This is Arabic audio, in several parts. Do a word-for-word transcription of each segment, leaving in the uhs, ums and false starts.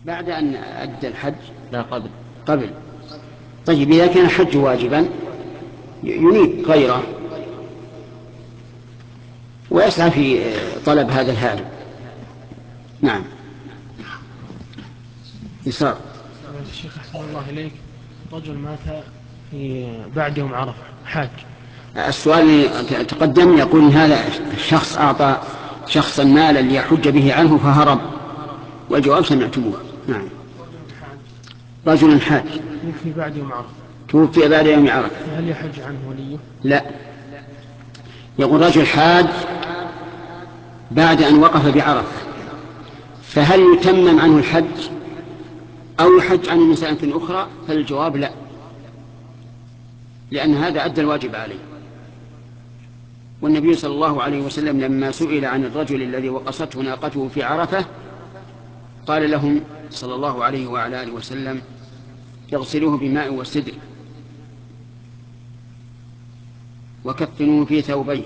بعد أن أدى الحج؟ لا، قبل. قبل. طيب إذا كان الحج واجبا ينيب غيره ويسعى في طلب هذا الهارب. نعم. يسار. الشيخ أحسن الله إليك، رجل مات في بعد يوم عرفة حاج. السؤال تقدم يقول هذا الشخص أعطى شخصا مالا ليحج به عنه فهرب، والجواب سمعتموه. نعم. رجل حاج توفي بعد يوم عرفة. توفي بعد يوم عرفة، هل يحج عنه وليه؟ لا. يقول رجل حاج بعد أن وقف بعرفة، فهل يتمم عنه الحج أو يحج عنه من سنة أخرى؟ فالجواب لا، لأن هذا أدى الواجب عليه. والنبي صلى الله عليه وسلم لما سئل عن الرجل الذي وقصته ناقته في عرفة قال لهم صلى الله عليه وعلى آله وسلم اغسلوه بماء وسدر وكفنوه في ثوبيه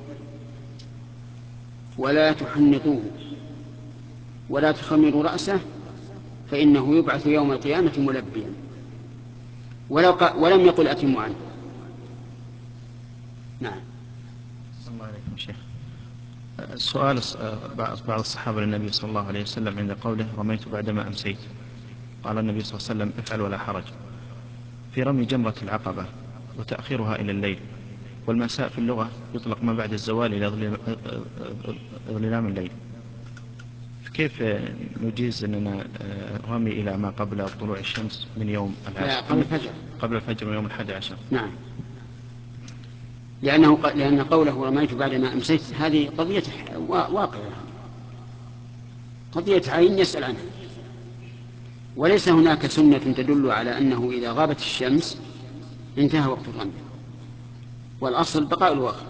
ولا تحنطوه ولا تخمروا رأسه فإنه يبعث يوم القيامة ملبيا، ولم يقل أتموا عنه. نعم. صلى الله عليكم شيخ. السؤال بعض الصحابة للنبي صلى الله عليه وسلم عند قوله رميت بعدما أمسيت، قال النبي صلى الله عليه وسلم افعل ولا حرج. في رمي جمرة العقبة وتأخيرها إلى الليل، والمساء في اللغة يطلق ما بعد الزوال إلى ظلام الليل، كيف نجيز أننا رمي إلى ما قبل طلوع الشمس من يوم العاشر؟ قبل الفجر. قبل الفجر من يوم الحادي عشر. نعم. لأنه لأن قوله رميت بعدما أمسيت هذه قضية واقعة، قضية عين يسأل عنها، وليس هناك سنة تدل على أنه إذا غابت الشمس انتهى وقت الرمي، والأصل بقاء الوقت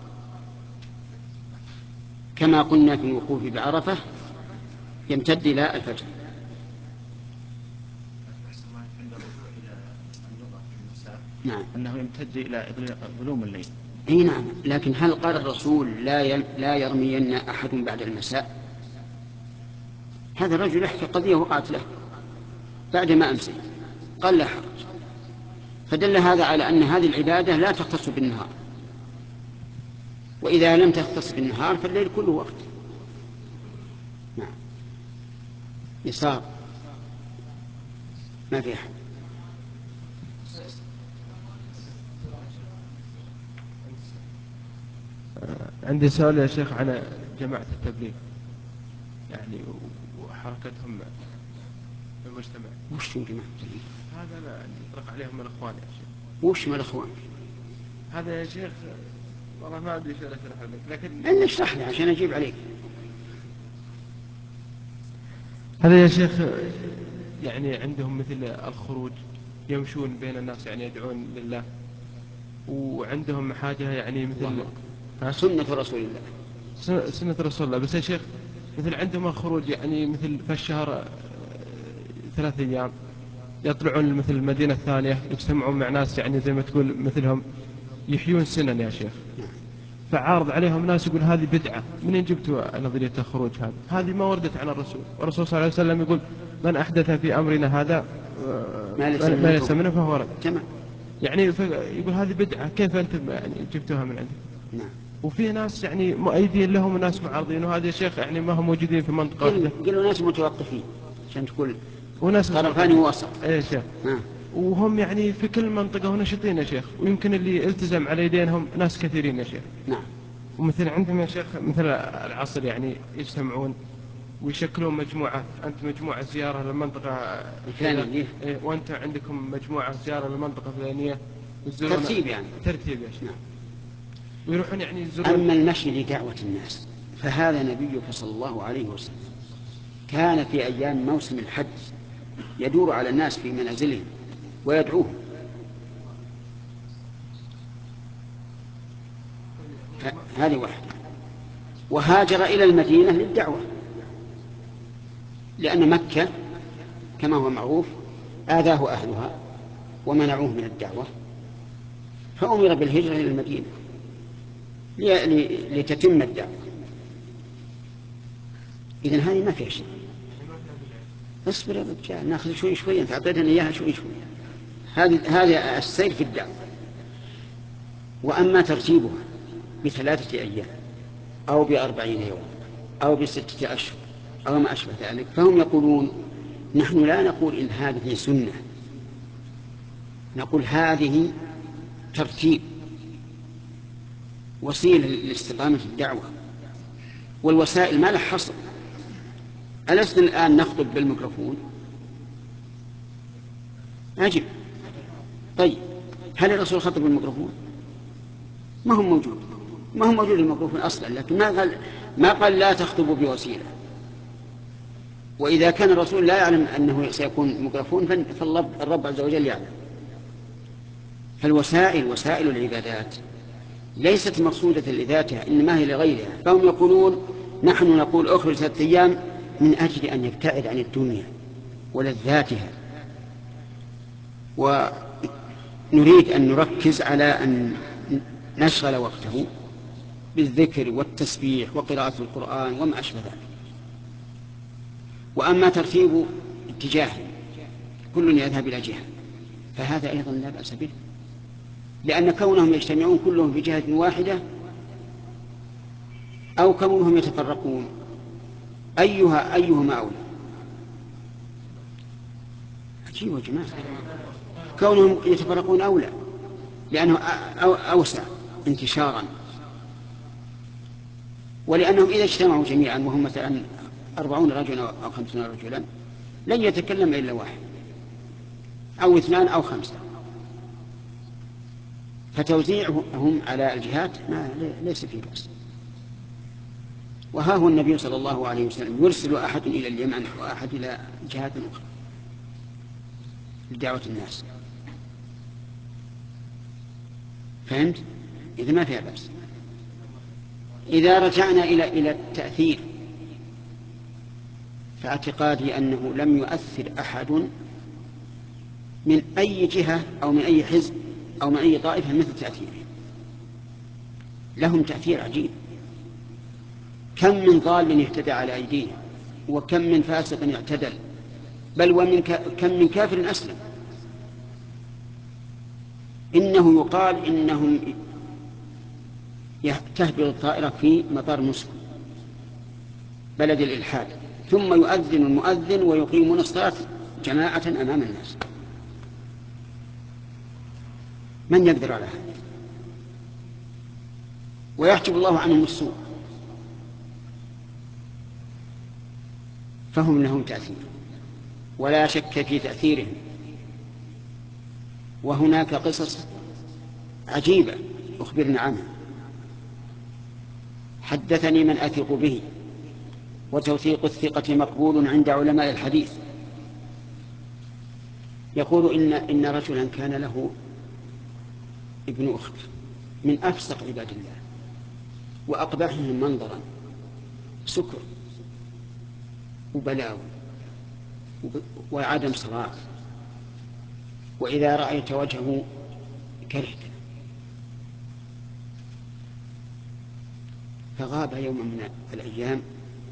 كما قلنا في الوقوف بعرفة يمتد إلى الفجر. نعم. أنه يمتد إلى ظلوم الليل. اي نعم، لكن هل قال الرسول لا لا يرمين أحد بعد المساء؟ هذا الرجل يحكي قضية وقعت له بعد ما أمسي قال لا حرج، فدل هذا على أن هذه العبادة لا تختص بالنهار، وإذا لم تختص بالنهار فالليل كله وقت. نعم. يسار. ما في أحد. عندي سؤال يا شيخ عن جماعة التبليغ يعني وحركتهم في المجتمع. وش جماعة التبليغ؟ هذا لا يطلق عليهم الأخوان يا شيخ. وش من الأخوان؟ هذا يا شيخ والله ما أدري شو أشرح لك، لكن أنا اشرح لي عشان أجيب عليك. هذا يا شيخ يعني عندهم مثل الخروج يمشون بين الناس يعني يدعون لله، وعندهم حاجة يعني مثل سنة رسول الله. سنة رسول الله. بس يا شيخ مثل عندهم الخروج يعني مثل في الشهر ثلاث أيام يطلعون مثل المدينة الثانية يجتمعون مع ناس يعني زي ما تقول مثلهم يحيون سنن يا شيخ، فعارض عليهم ناس يقول هذه بدعة. منين جبتوا نظرية الخروج هذه؟ هذه ما وردت عن الرسول، والرسول صلى الله عليه وسلم يقول من أحدث في أمرنا هذا ما ليس منه فهو رد. تمام. يعني يقول هذه بدعة، كيف أنتم يعني جبتوها من عندك؟ نعم. وفي ناس يعني مؤيدين لهم وناس معارضين، وهذا يا شيخ يعني ما هم موجودين في منطقة واحدة. قالوا ناس متوقفين عشان تقول وناس طرفان ووسط. اي يا شيخ. نعم. وهم يعني في كل منطقة ونشطين يا شيخ، ويمكن اللي التزم على يدينهم ناس كثيرين يا شيخ. نعم. ومثل عندهم يا شيخ مثل العصر يعني يجتمعون ويشكلون مجموعة، أنت مجموعة زيارة للمنطقة الفلانية وأنت عندكم مجموعة زيارة للمنطقة الفلانية. ترتيب يعني. ترتيب يا شيخ. نعم. ويروحون يعني يزورون. أما المشي لدعوة الناس فهذا نبيك صلى الله عليه وسلم كان في أيام موسم الحج يدور على الناس في منازلهم ويدعوهم. هذه واحدة. وهاجر إلى المدينة للدعوة، لأن مكة كما هو معروف آذاه أهلها ومنعوه من الدعوة، فأمر بالهجرة إلى المدينة لتتم الدعوة. إذن هذه ما فيها شيء. اصبر يا رجال ناخذ شوي شوي، انت اعطيتني اياها شوي شوي. هذه هذه السير في الدعوة. واما ترتيبها بثلاثة ايام او بأربعين يوم او بستة اشهر او ما اشبه ذلك، فهم يقولون نحن لا نقول ان هذه سنة، نقول هذه ترتيب وسيلة لاستقامة الدعوة، والوسائل ما لها حصر. ألسنا الآن نخطب بالميكروفون؟ أجب. طيب هل الرسول خطب بالميكروفون؟ ما هو موجود، ما هو موجود الميكروفون أصلا، لكن ما قال ما قال لا تخطبوا بوسيلة. وإذا كان الرسول لا يعلم أنه سيكون ميكروفون فالرب عز وجل يعلم. فالوسائل وسائل العبادات ليست مقصودة لذاتها، إنما هي لغيرها. فهم يقولون نحن نقول أخرج ثلاثة أيام من أجل أن يبتعد عن الدنيا ولذاتها، ونريد أن نركز على أن نشغل وقته بالذكر والتسبيح وقراءة القرآن وما أشبه ذلك. وأما ترتيب اتجاه كل يذهب إلى جهة فهذا أيضا لا بأس به، لأن كونهم يجتمعون كلهم في جهة واحدة أو كونهم يتفرقون أيها أيهما أولى. عجيب يا جماعة، كونهم يتفرقون أولى لأنه أوسع انتشارا، ولأنهم إذا اجتمعوا جميعا وهم مثلا أربعون رجلا أو خمسون رجلا لن يتكلم إلا واحد أو اثنان أو خمسة، فتوزيعهم على الجهات ما ليس فيه بأس. وها هو النبي صلى الله عليه وسلم يرسل أحد إلى اليمن وأحد إلى جهات أخرى لدعوة الناس. فهمت؟ إذا ما فيها بأس. إذا رجعنا إلى إلى التأثير فاعتقادي أنه لم يؤثر أحد من أي جهة أو من أي حزب أو من أي طائفة مثل تأثيره. لهم تأثير عجيب. كم من ضال اهتدى على أيديهم، وكم من فاسق اعتدل، بل ومن كم من كافر أسلم. إنه يقال إنهم تهبط الطائرة في مطار موسكو بلد الإلحاد، ثم يؤذن المؤذن ويقيمون الصلاة جماعة أمام الناس. من يقدر على هذا؟ ويحجب الله عنهم السوء. فهم لهم تأثير ولا شك في تأثيرهم. وهناك قصص عجيبة أخبرنا عنها، حدثني من أثق به، وتوثيق الثقة مقبول عند علماء الحديث. يقول إن, إن رجلا كان له ابن أخت من أفسق عباد الله وأقبحهم منظرا، سكر وبلاء وعدم صلاة، وإذا رأيت وجهه كرهته. فغاب يوم من الأيام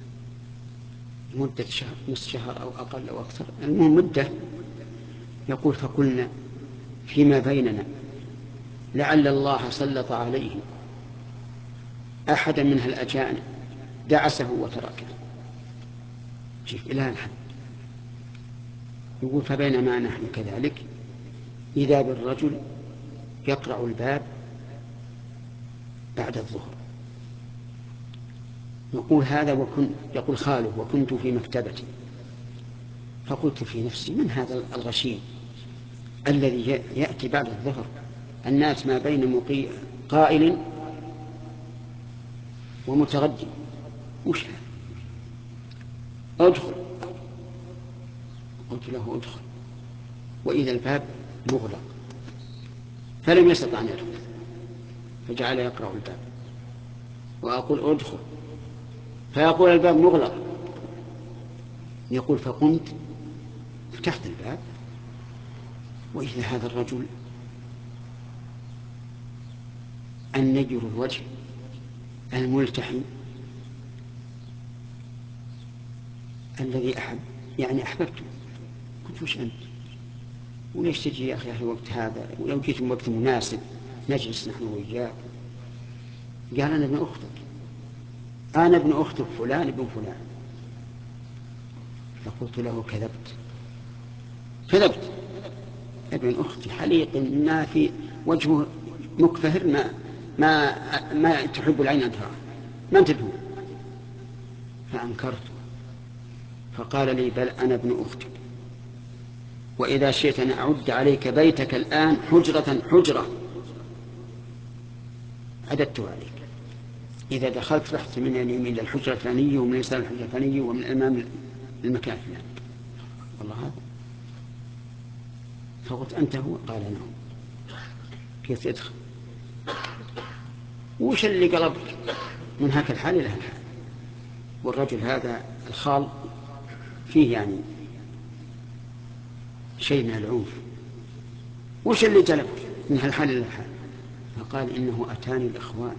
مدة شهر، نصف شهر أو أقل أو أكثر، المهم مدة. يقول فقلنا فيما بيننا لعل الله سلط عليه أحدا من الأجانب دعسه وتركه. شوف إلى الحد. يقول فبينما نحن كذلك إذا بالرجل يقرع الباب بعد الظهر. يقول هذا وكنت يقول خاله وكنت في مكتبتي، فقلت في نفسي من هذا الغشيم الذي يأتي بعد الظهر، الناس ما بين مقي... قائل ومتغدي، وش هذا؟ ادخل. قلت له ادخل، وإذا الباب مغلق، فلم يستطع أن يدخل، فجعل يقرأ الباب وأقول ادخل، فيقول الباب مغلق. يقول فقمت فتحت الباب وإذا هذا الرجل النجر الوجه الملتحي الذي أحب يعني أحببته. قلت وش أنت وليش تجي يا أخي في وقت هذا ولو جيت وقت مناسب نجلس نحن وإياك. قال أنا ابن أختك أنا ابن أختك فلان ابن فلان. فقلت له كذبت كذبت ابن أختي حليق ما في وجهه مكفهر ما ما ما تحب العين أن تراه ما انتبهوا. فأنكرت فقال لي بل أنا ابن أختك وإذا شئت أن أعد عليك بيتك الآن حجرة حجرة عددت عليك. إذا دخلت رحت من اليمين للحجرة الفلانية ومن اليسار الحجرة الفلانية ومن الأمام المكان الفلاني. والله هذا. فقلت أنت هو؟ قال نعم. كيف تدخل؟ وش اللي قلبك من هاك الحال إلى الحال؟ والرجل هذا الخال فيه يعني شيء من العنف. وش اللي جلبك من هالحال إلى الحال؟ فقال إنه أتاني الإخوان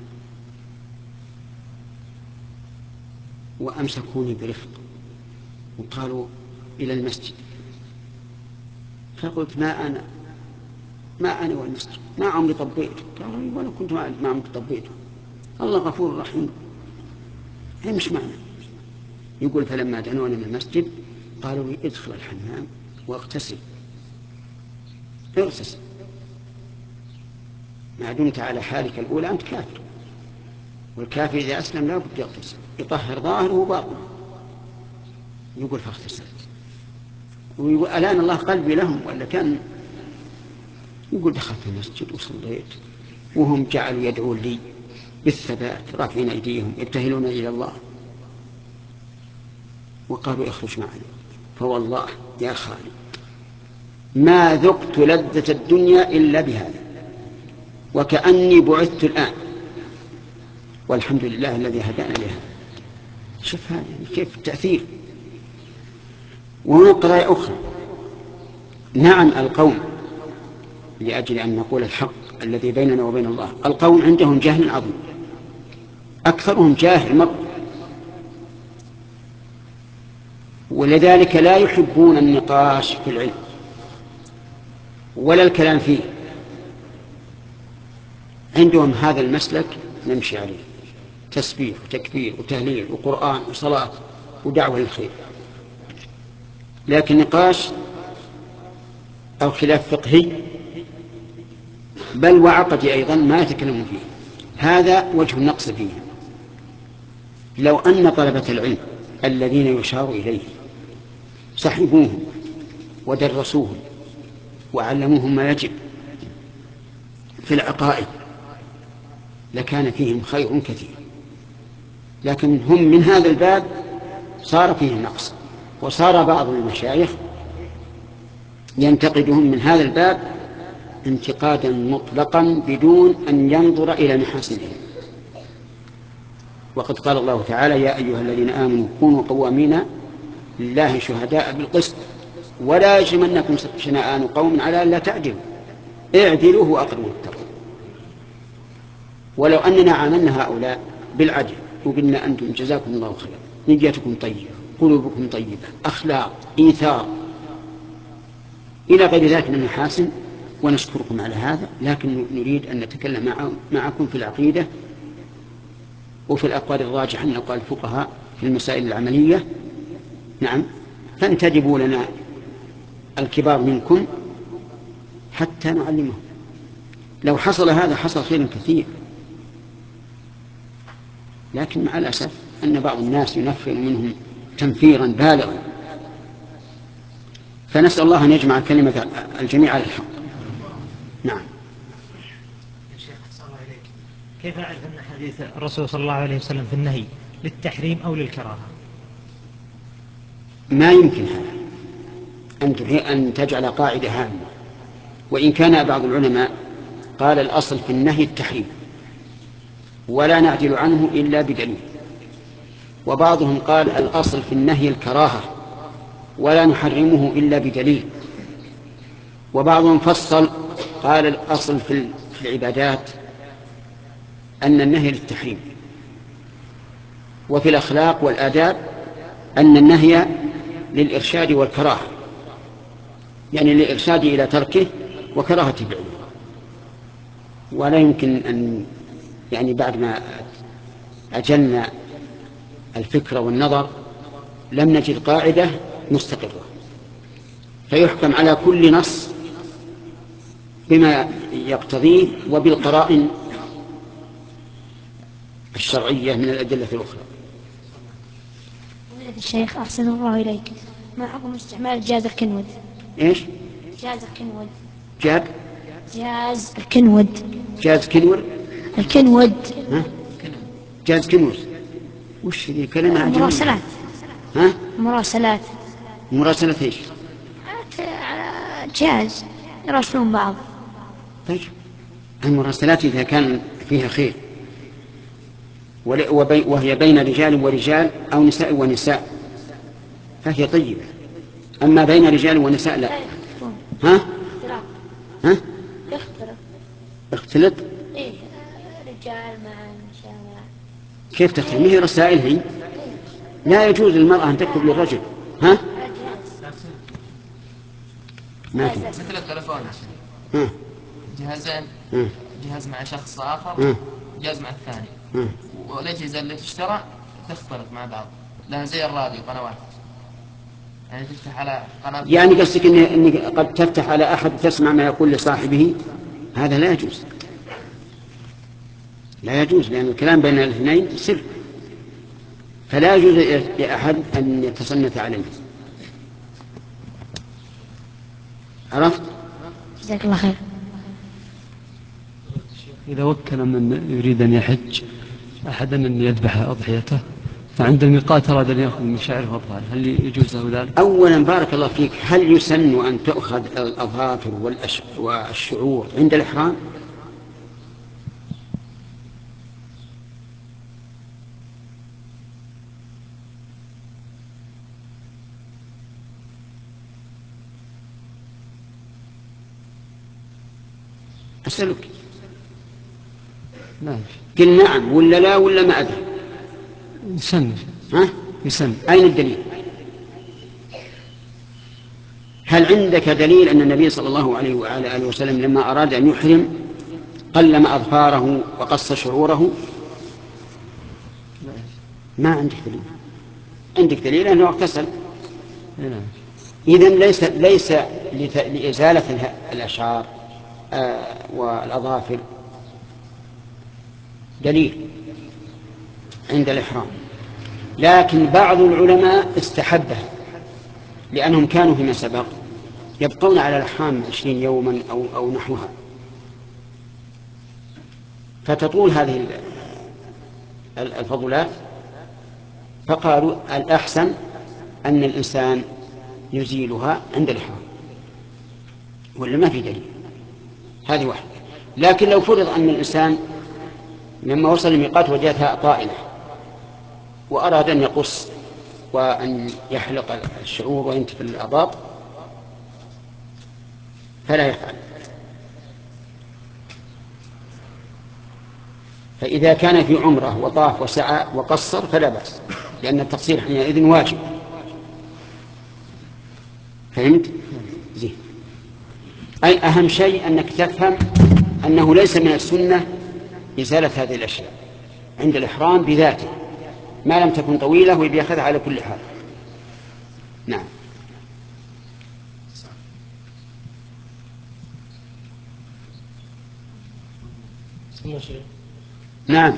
وأمسكوني برفق وقالوا إلى المسجد. فقلت ما أنا ما أنا والمسجد ما عمري طبيته. قال ولا كنت ما عمري طبيته. الله غفور رحيم. هي مش معنى. يقول فلما دنونا من المسجد قالوا لي ادخل الحمام واغتسل. اغتسل ما دمت على حالك الأولى أنت كافر. والكافر إذا أسلم لا بد يغتسل يطهر ظاهره وباطنه. يقول فاغتسلت. ويقول الآن الله قلبي لهم ولا كان. يقول دخلت المسجد وصليت وهم جعلوا يدعون لي بالثبات رافعين أيديهم يبتهلون إلى الله وقالوا اخرج معنا. فوالله يا خالد ما ذقت لذة الدنيا إلا بهذا وكأني بعثت الآن والحمد لله الذي هدانا لها. شوف هذا كيف التأثير. وهناك قضايا أخرى. نعم القوم لأجل أن نقول الحق الذي بيننا وبين الله. القوم عندهم جهل عظيم أكثرهم جاهل مرة ولذلك لا يحبون النقاش في العلم ولا الكلام فيه. عندهم هذا المسلك نمشي عليه تسبيح وتكبير وتهليل وقرآن وصلاة ودعوة للخير. لكن نقاش أو خلاف فقهي بل وعقدي أيضا ما يتكلمون فيه. هذا وجه النقص فيه. لو أن طلبة العلم الذين يشار إليه صحبوهم ودرسوهم وعلموهم ما يجب في العقائد لكان فيهم خير كثير. لكن هم من هذا الباب صار فيه نقص وصار بعض المشايخ ينتقدهم من هذا الباب انتقادا مطلقا بدون أن ينظر إلى محاسنهم. وقد قال الله تعالى يا أيها الذين آمنوا كونوا قوامين لله شهداء بالقسط ولا يجرمنكم شنآن قوم على ألا تعدلوا اعدلوا هو أقرب للتقوى. ولو أننا عاملنا هؤلاء بالعدل وقلنا أنتم جزاكم الله خيرا نيتكم طيبة قلوبكم طيبة أخلاق إيثار إلى غير ذلك من المحاسن ونشكركم على هذا. لكن نريد أن نتكلم معكم في العقيدة وفي الأقوال الراجحة من أقوال الفقهاء في المسائل العملية. نعم فانتدبوا لنا الكبار منكم حتى نعلمهم. لو حصل هذا حصل خير كثير. لكن مع الأسف أن بعض الناس ينفر منهم تنفيرا بالغا. فنسأل الله أن يجمع كلمة الجميع على الحق. نعم. شيخ أحسن الله إليك. كيف أعرف أن حديث الرسول صلى الله عليه وسلم في النهي للتحريم أو للكراهة؟ ما يمكن هذا أن تجعل قاعدة هامة. وإن كان بعض العلماء قال الأصل في النهي التحريم ولا نعدل عنه إلا بدليل. وبعضهم قال الأصل في النهي الكراهة ولا نحرمه إلا بدليل. وبعضهم فصل قال الأصل في العبادات أن النهي للتحريم وفي الأخلاق والآداب أن النهي للإرشاد والكراهة، يعني للإرشاد إلى تركه وكراهة فعله. ولا يمكن أن يعني بعد ما أجلنا الفكر والنظر لم نجد قاعدة مستقرة، فيحكم على كل نص بما يقتضيه وبالقرائن الشرعية من الأدلة الأخرى. الشيخ أحسن الله إليك، ما حكم استعمال جهاز الكنود؟ إيش؟ جهاز الكنود. جاب؟ جهاز الكنود. جهاز كنور؟ الكنود. ها؟ جهاز كنور وش ذي كلمة عجيبة؟ مراسلات. ها؟ مراسلات. مراسلات إيش؟ جهاز يراسلون بعض. طيب المراسلات إذا كان فيها خير وهي بين رجال ورجال أو نساء ونساء فهي طيبة، أما بين رجال ونساء لا. ها؟ ها؟ يختلط. اختلط؟ إيه رجال مع نساء. كيف تختلط؟ ما هي رسائل هي؟ لا يجوز للمرأة أن تكتب للرجل. ها؟ ما في. مثل التلفون ها؟ جهازين، ها؟ جهاز مع شخص آخر، ها؟ جهاز مع الثاني، ها؟ والأجهزة اللي تشترى تختلط مع بعض، لها زي الراديو قنوات، يعني تفتح على قناة. يعني قصدك إن إن قد تفتح على أحد تسمع ما يقول لصاحبه، هذا لا يجوز، لا يجوز، لأن الكلام بين الاثنين سر، فلا يجوز لأحد أن يتصنت عليه. عرفت؟ جزاك الله خير. إذا وكل من يريد أن يحج أحدا أن يذبح أضحيته فعند الميقات أراد أن يأخذ من شعره أضحى، هل يجوز له ذلك؟ أولا بارك الله فيك، هل يسن أن تؤخذ الأظافر والشعور عند الإحرام؟ أسألك. نعم. قل نعم ولا لا ولا ما أدري. يسن. ها؟ يسن. أين الدليل؟ هل عندك دليل أن النبي صلى الله عليه وعلى آله وسلم لما أراد أن يحرم قلم أظفاره وقص شعوره؟ ما عندك دليل. عندك دليل أنه اغتسل. إذن ليس ليس لإزالة الأشعار آه والأظافر دليل عند الإحرام، لكن بعض العلماء استحبه لأنهم كانوا فيما سبق يبقون على الإحرام عشرين يوما أو, أو نحوها، فتطول هذه الفضلات، فقالوا الأحسن أن الإنسان يزيلها عند الإحرام، ولا ما في دليل. هذه واحدة. لكن لو فرض أن الإنسان لما وصل الميقات وجدتها طائلة وأراد أن يقص وأن يحلق الشعور وينتف الأضاط فلا يفعل. فإذا كان في عمره وطاف وسعى وقصر فلا بأس، لأن التقصير حينئذ واجب. فهمت؟ زين. أي أهم شيء أنك تفهم أنه ليس من السنة إزالة هذه الأشياء عند الإحرام بذاته ما لم تكن طويلة ويأخذها على كل حال. نعم. نعم.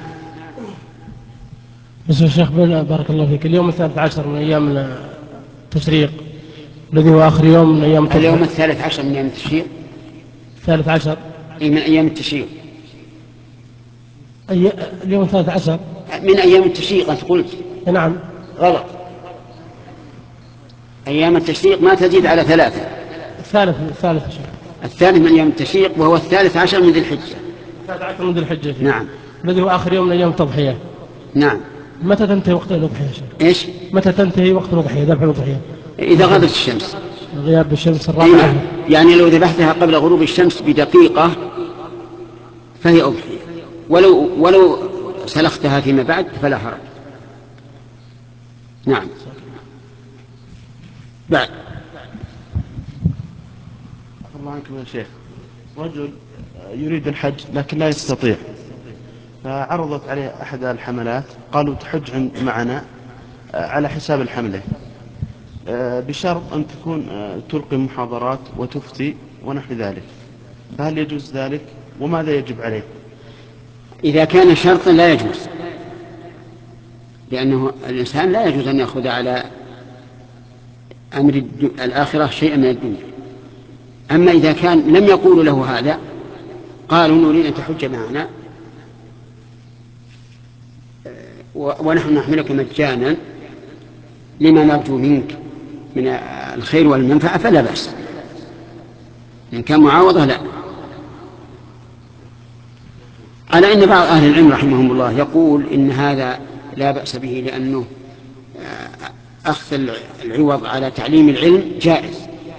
بس يا شيخ بارك الله فيك، اليوم الثالث عشر من أيام التشريق الذي هو آخر يوم من أيام التشريق. اليوم الثالث عشر من أيام التشريق. الثالث عشر أي من أيام التشريق. أي... اليوم الثالث عشر من أيام التشريق أنت قلت. نعم. غلط. أيام التشريق ما تزيد على ثلاثة. الثالث الثالث عشر. الثالث من أيام التشريق وهو الثالث عشر من ذي الحجة. الثالث عشر من ذي الحجة فيه. نعم. الذي هو آخر يوم من أيام التضحية. نعم. متى تنتهي وقت الأضحية يا شيخ؟ إيش؟ متى تنتهي وقت الأضحية، ذبح الأضحية؟ إذا غابت الشمس. غياب الشمس الرابعة. يعني لو ذبحتها قبل غروب الشمس بدقيقة فهي أضحية، ولو ولو سلختها فيما بعد فلا حرج. نعم. بعد. الله عنكم يا شيخ، رجل يريد الحج لكن لا يستطيع، فعرضت عليه أحد الحملات قالوا تحج معنا على حساب الحملة بشرط أن تكون تلقي محاضرات وتفتي ونحو ذلك، فهل يجوز ذلك وماذا يجب عليه؟ إذا كان شرطا لا يجوز، لأنه الإنسان لا يجوز أن يأخذ على أمر الآخرة شيئا من الدنيا. أما إذا كان لم يقولوا له هذا، قالوا نريد أن تحج معنا ونحن نحملك مجانا لما نرجو منك من الخير والمنفعة، فلا بأس. إن كان معاوضة لا. على أن بعض أهل العلم رحمهم الله يقول إن هذا لا بأس به، لأنه أخذ العوض على تعليم العلم جائز،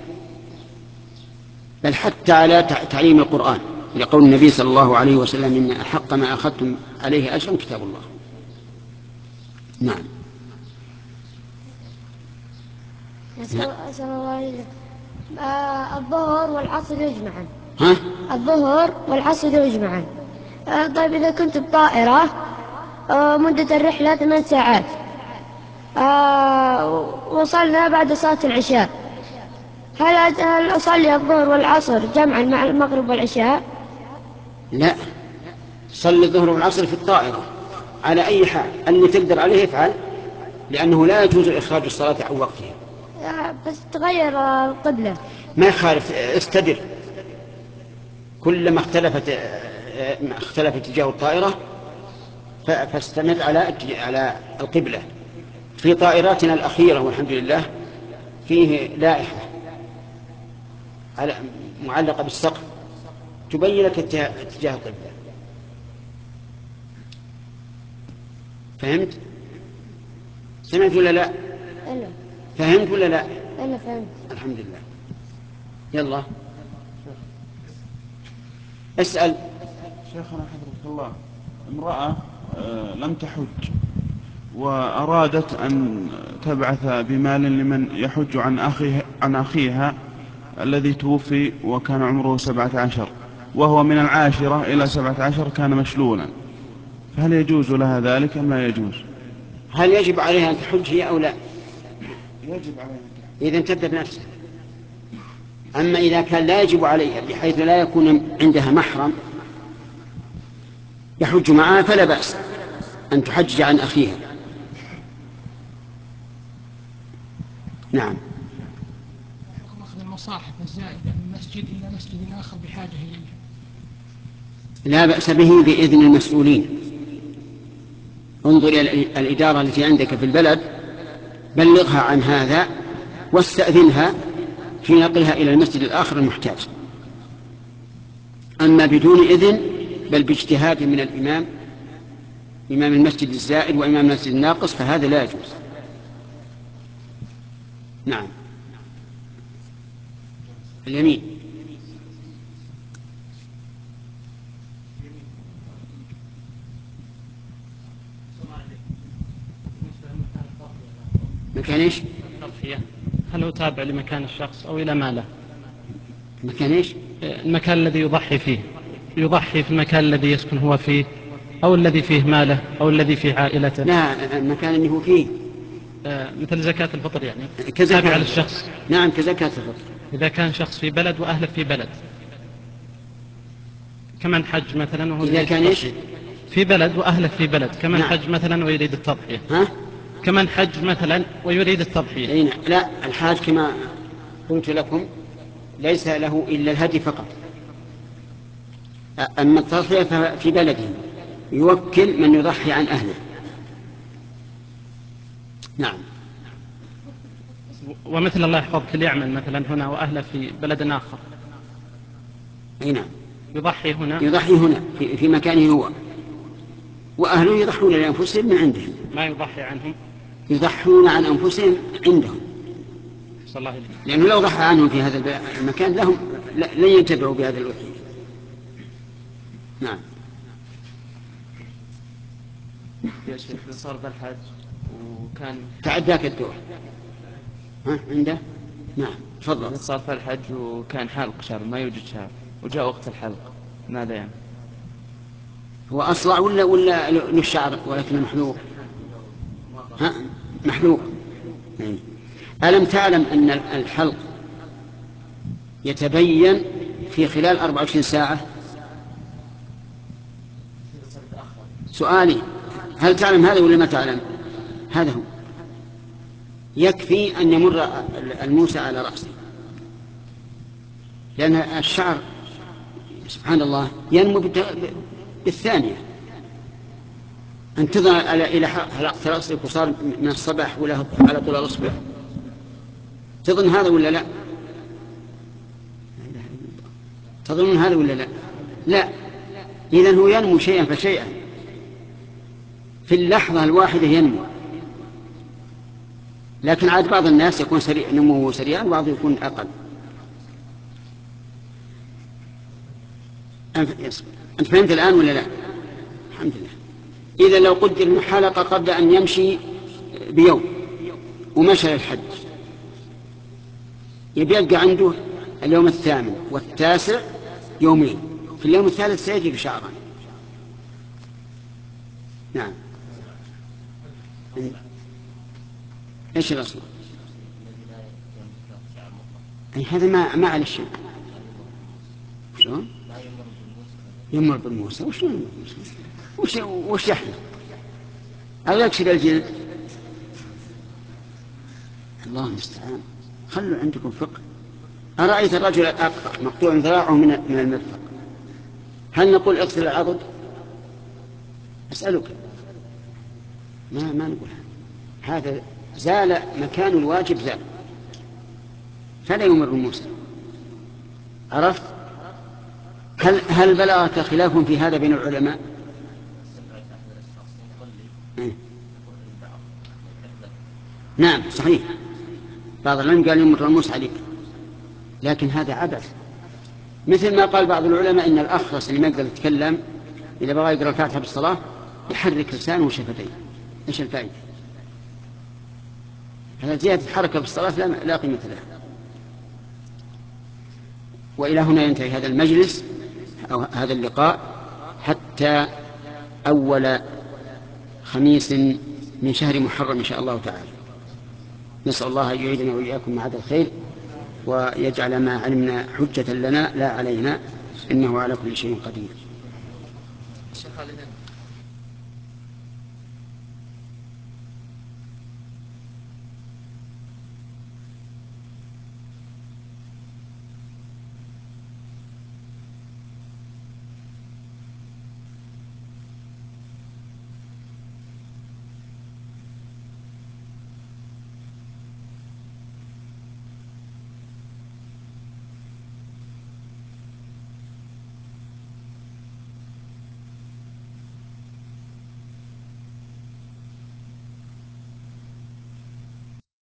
بل حتى على تعليم القرآن، لقول النبي صلى الله عليه وسلم إن أحق ما أخذتم عليه أجرا كتاب الله. نعم. أسأل الله إليك. آه الظهر والعصر يجمعان. ها؟ الظهر والعصر يجمعان. آه طيب إذا كنت بطائرة آه مدة الرحلة ثمان ساعات، آه وصلنا بعد صلاة العشاء، هل هل أصلي الظهر والعصر جمعا مع المغرب والعشاء؟ لا، صلي الظهر والعصر في الطائرة على أي حال، اللي تقدر عليه افعل، لأنه لا يجوز إخراج الصلاة عن وقتها. بس تغير القبلة. ما يخالف، استدر. كلما اختلفت اختلف اتجاه الطائرة فاستمر على على القبلة. في طائراتنا الأخيرة والحمد لله فيه لائحة على معلقة بالسقف تبين لك اتجاه القبلة. فهمت؟ سمعت ولا لا؟ ألا. فهمت ولا لا؟ ألا فهمت. الحمد لله. يلا اسأل. شيخنا حفظك الله، امرأة لم تحج وأرادت أن تبعث بمال لمن يحج عن أخيها, عن أخيها الذي توفي وكان عمره سبعة عشر، وهو من العاشرة إلى سبعة عشر كان مشلولا، فهل يجوز لها ذلك أم لا يجوز؟ هل يجب عليها أن تحج هي أو لا؟ يجب عليها. إذا تبدأ بنفسها. أما إذا كان لا يجب عليها بحيث لا يكون عندها محرم يحج معها فلا بأس أن تحجج عن أخيها. نعم. أخذ المصاحف الزائدة من مسجد إلى مسجد آخر بحاجة إليه لا بأس به بإذن المسؤولين. انظر إلى الإدارة التي عندك في البلد، بلغها عن هذا واستأذنها في نقلها إلى المسجد الآخر المحتاج. أما بدون إذن بل باجتهاد من الإمام، إمام المسجد الزائد وإمام المسجد الناقص، فهذا لا يجوز. نعم. اليمين. مكان ايش؟ التضحية هل هو تابع لمكان الشخص أو إلى ماله؟ مكان ايش؟ المكان الذي يضحي فيه، يضحي في المكان الذي يسكن هو فيه أو الذي فيه ماله أو الذي فيه عائلته؟ لا، المكان اللي هو فيه. آه مثل زكاة الفطر يعني تابع للشخص. نعم، كزكاة الفطر. إذا كان شخص في بلد وأهله في بلد، كمن حج مثلا وهو إذا كان إيش؟ في بلد وأهله في بلد، كمن نعم. حج مثلا ويريد التضحية. ها؟ كمن حج مثلا ويريد التضحية. أين؟ لا، الحاج كما قلت لكم ليس له إلا الهدي فقط. أما التضحية ففي بلده يوكل من يضحي عن أهله. نعم. ومثل الله يحفظك اللي يعمل مثلا هنا وأهله في بلد آخر. أي نعم. يضحي هنا. يضحي هنا في, في مكانه هو، وأهله يضحون لأنفسهم من عندهم. ما يضحي عنهم. يضحون عن أنفسهم عندهم. صلى الله عليه وسلم. لأنه لو ضحى عنهم في هذا المكان لهم لن ينتبعوا بهذا الوحي. نعم. يا شيخ صار بالحج وكان تعداك الدور. ها عنده؟ نعم تفضل. صار في الحج وكان حلق شعر ما يوجد شعر وجاء وقت الحلق ماذا يعني؟ هو أصلع ولا ولا له الشعر ولكن محلوق؟ ها محلوق. ألم تعلم أن الحلق يتبين في خلال أربعة وعشرين ساعة؟ سؤالي هل تعلم هذا ولا ما تعلم؟ هذا هو. يكفي أن يمر الموسى على رأسه، لأن الشعر سبحان الله ينمو بالثانية. انتظر إلى حلقة رأسك وصار من الصباح ولا على طول الأصبع، تظن هذا ولا لا؟ تظنون هذا ولا لا؟ لا. إذن هو ينمو شيئا فشيئا في اللحظة الواحدة ينمو، لكن عاد بعض الناس يكون سريع نموه سريعا وبعضه يكون أقل. أنت فهمت الآن ولا لا؟ الحمد لله. إذا لو قدر حلقة قبل أن يمشي بيوم ومشى للحج يبقى عنده اليوم الثامن والتاسع يومين، في اليوم الثالث سيجد شعرا. نعم. ايش الاصل؟ اي هذا ما ما على شيء. شلون؟ يمر بالموسى. وش وش وش يحلق؟ او يكسر الجلد؟ الله المستعان. خلوا عندكم فقه. أرأيت الرجل الأقرع مقطوع ذراعه من من المرفق، هل نقول اغسل العضد؟ أسألك. ما ما نقول هذا. هذا زال مكان الواجب زال، فلا يمر موسى. عرفت؟ هل هل بلغك خلاف في هذا بين العلماء؟ إيه؟ نعم صحيح. بعض العلماء قال يمر موسى عليك، لكن هذا عبث. مثل ما قال بعض العلماء إن الأخرس اللي ما يقدر يتكلم إذا بغى يقرأ الفاتحة بالصلاة يحرك لسانه وشفتيه. إيش الفائدة؟ هذا زيادة حركة بالصلاة لا, لا قيمة لها. وإلى هنا ينتهي هذا المجلس أو هذا اللقاء حتى أول خميس من شهر محرم إن شاء الله تعالى. نسأل الله أن يعيدنا وإياكم مع هذا الخير ويجعل ما علمنا حجة لنا لا علينا، إنه على كل شيء قدير.